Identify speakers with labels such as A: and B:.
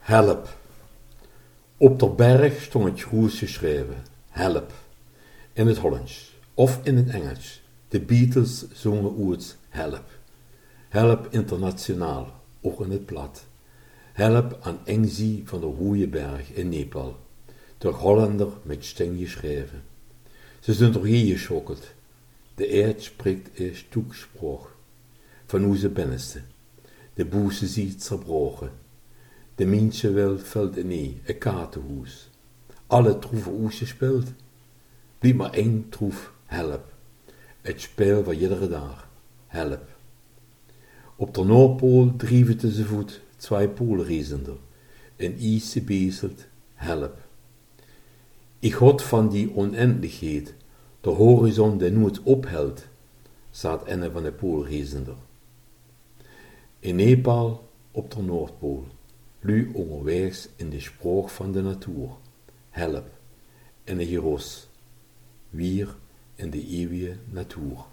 A: Help. Op de berg stond het groes geschreven. Help. In het Hollands. Of in het Engels. De Beatles zongen ooit Help. Help internationaal. Ook in het plat. Help aan Engzie van de Hoejeberg in Nepal. Door Hollander met sting geschreven. Ze zijn door hier geschokkeld. De eerd spreekt een stoeksproch. Van hoe ze binnenste. De boeze ziet zerbroken. De mientje wil vult in een kaartenhoes. Alle troeven oes gespeeld. Blieb maar één troef help. Het speel van iedere dag. Help. Op de Noordpool drieven ze voet twee poolreizender. En ijse bezelt help. Ik had van die onendelijkheid, de horizon die nooit ophelt, staat een van de poolreizender. In Nepal op de Noordpool, lu onderwegs in de spraak van de natuur, help, in de geros, wir in de eeuwige natuur.